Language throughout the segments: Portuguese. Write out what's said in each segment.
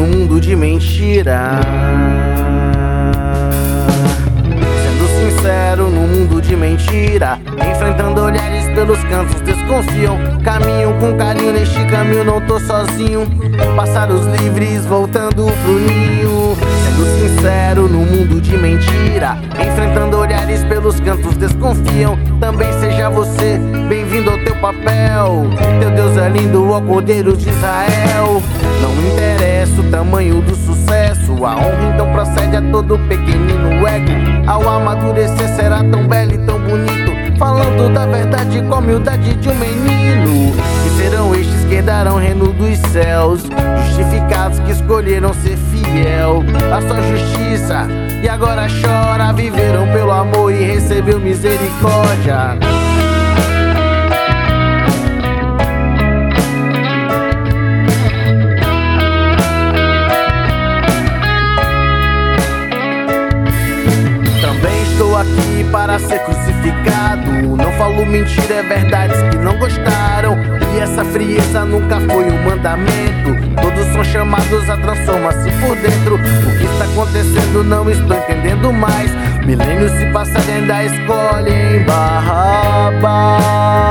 mundo de mentira. Sendo sincero no mundo de mentira, enfrentando olhares pelos cantos desconfiam. Caminho com carinho, neste caminho não tô sozinho. Pássaros livres voltando pro ninho. Sendo sincero no mundo de mentira, enfrentando olhares pelos cantos desconfiam. Também seja você bem-vindo ao teu papel. Teu Deus é lindo, ó Cordeiro de Israel. Não interessa o tamanho do sucesso, a honra então procede a todo pequenino ego. Ao amadurecer será tão belo e tão bonito, falando da verdade com a humildade de um menino. E serão estes que herdarão o reino dos céus, justificados que escolheram ser fiel à sua justiça. E agora chora, viveram pelo amor e recebeu misericórdia. Aqui para ser crucificado, não falo mentira, é verdades que não gostaram. E essa frieza nunca foi um mandamento. Todos são chamados a transformar-se por dentro. O que está acontecendo não estou entendendo mais. Milênios se passarem ainda escolhem Barrabás.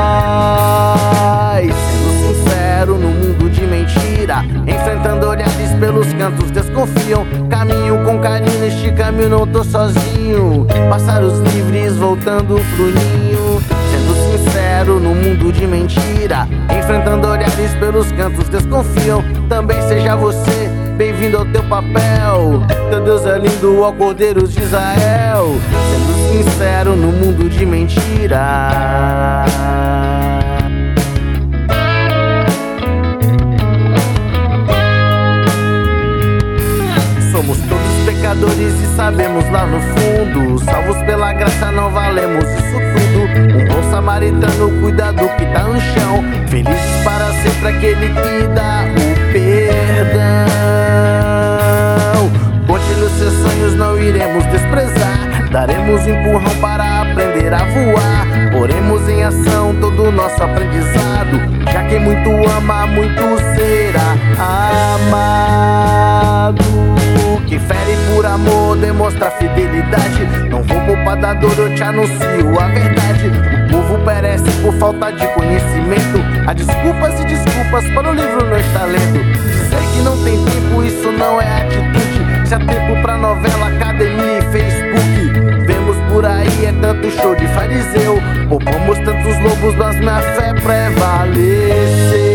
Sendo sincero no mundo de mentira, enfrentando olhares pelos cantos desconfiam. Caminho com carinho, neste caminho não tô sozinho. Pássaros livres voltando pro ninho. Sendo sincero no mundo de mentira, enfrentando olhares pelos cantos desconfiam. Também seja você bem-vindo ao teu papel. Teu Deus é lindo, ó Cordeiro de Israel. Sendo sincero no mundo de mentira. Somos todos pecadores e sabemos lá no fundo, salvos pela graça não valemos isso tudo. Um bom samaritano cuida do que tá no chão, felizes para sempre aquele que dá o perdão. Conte nos seus sonhos, não iremos desprezar, daremos um empurrão para aprender a voar. Poremos em ação todo o nosso aprendizado, já que muito ama, muito será amado. Que fere por amor, demonstra fidelidade. Não vou poupar da dor, eu te anuncio a verdade. O povo perece por falta de conhecimento. Há desculpas e desculpas para o livro não está lendo. Dizer que não tem tempo, isso não é atitude. Se há tempo pra novela, academia e Facebook. Vemos por aí, é tanto show de fariseu. Poupamos tantos lobos, mas minha fé prevaleceu.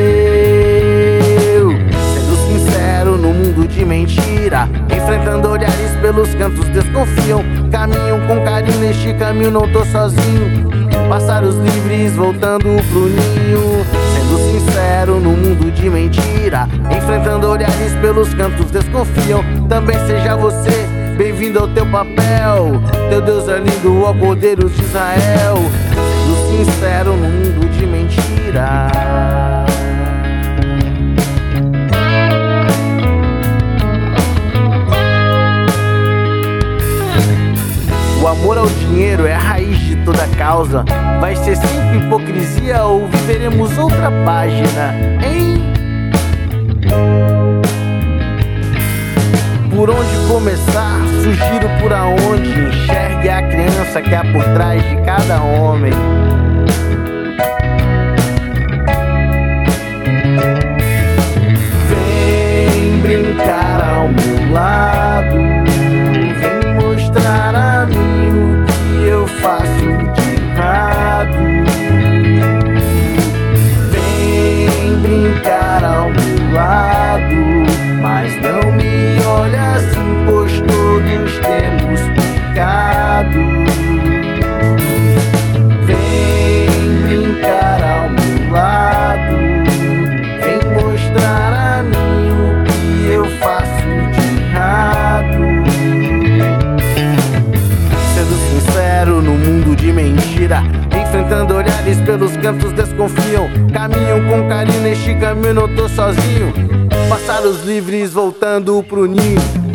No mundo de mentira, enfrentando olhares pelos cantos desconfiam. Caminho com carinho, neste caminho não tô sozinho. Pássaros livres voltando pro ninho. Sendo sincero no mundo de mentira, enfrentando olhares pelos cantos desconfiam. Também seja você bem-vindo ao teu papel. Teu Deus é lindo, ó Cordeiro de Israel. Sendo sincero no mundo de mentira. O amor ao dinheiro é a raiz de toda causa. Vai ser sempre hipocrisia ou viveremos outra página, hein? Por onde começar? Sugiro por aonde. Enxergue a criança que há por trás de cada homem. Vem brincar ao meu lado, vem mostrar a mim o que eu faço de errado. Vem brincar ao meu lado, mas não me olha assim, pois todos temos pecado. Vem brincar ao meu lado, vem mostrar a mim o que eu faço de errado. Sendo sincero no mundo de mentira, enfrentando olhares pelos cantos desconfiam. Caminham com carinho, neste caminho não tô sozinho. Pássaros livres voltando pro ninho.